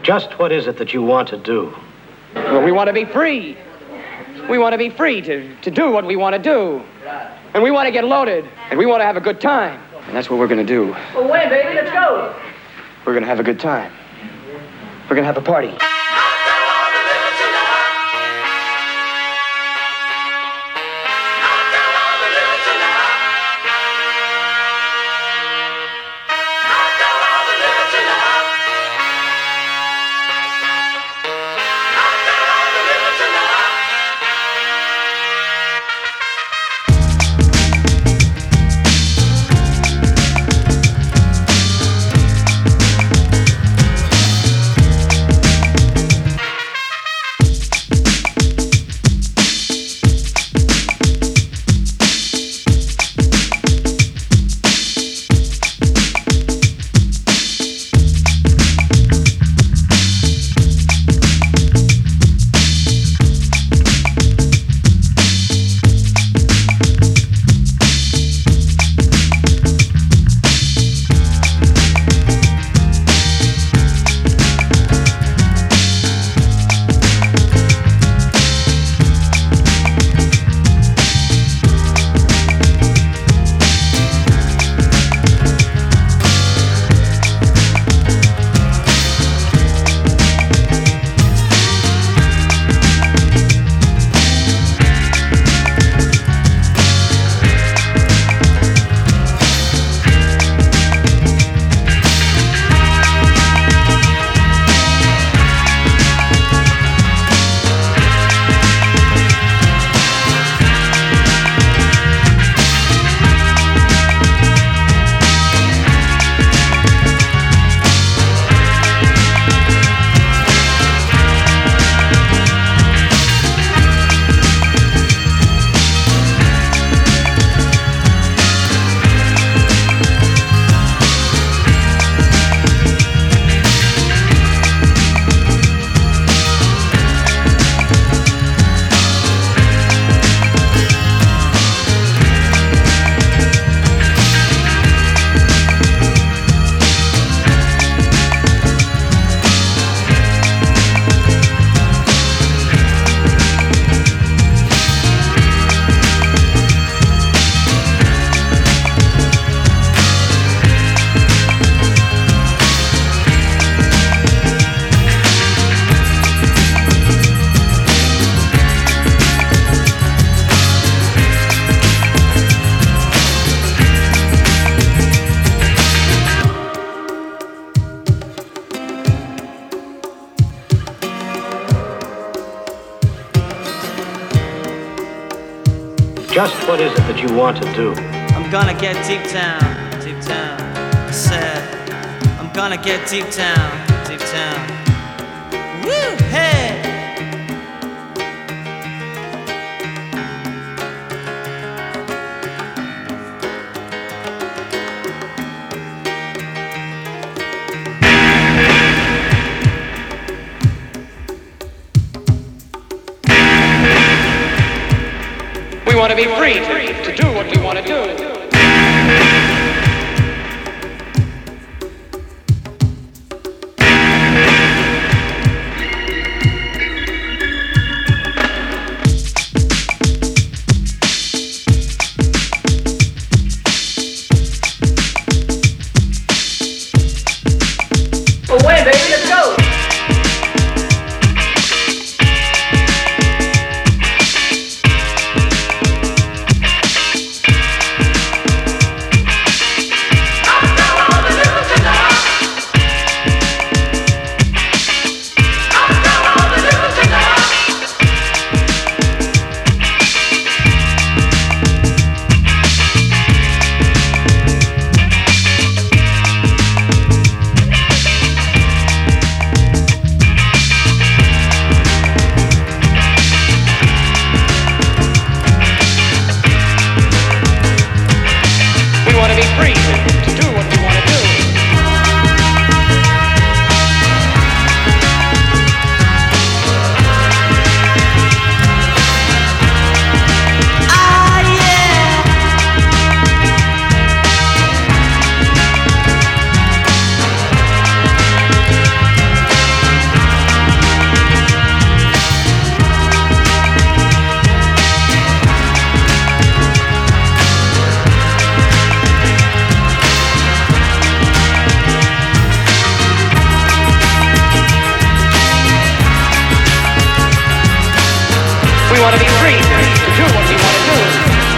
Just what is it that you want to do? Well, we want to be free. We want to be free to do what we want to do. And we want to get loaded. And we want to have a good time. And that's what we're going to do. Well, wait, baby, let's go. We're going to have a good time. We're going to have a party. Just what is it that you want to do? I'm gonna get deep down, I said, I'm gonna get deep down. Woo, hey! We want to be free to do what we want to do. Well, wait, baby, let's go. we want to be free to do what we want to do.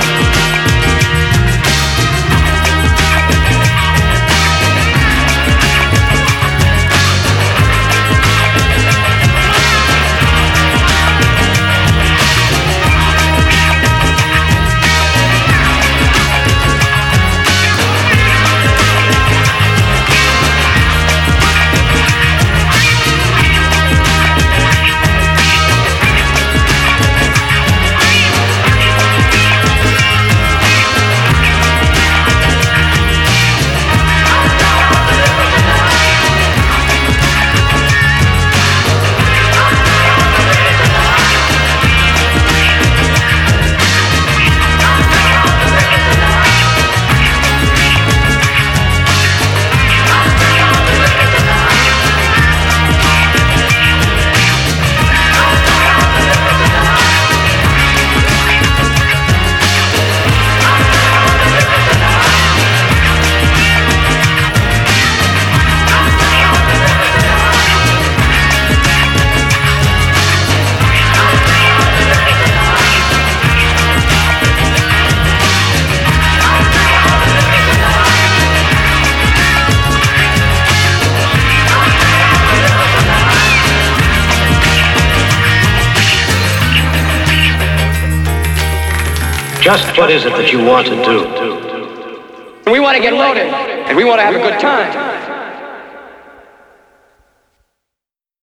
Just what is it that you want to do? And we want to get loaded, and we want to have a good time.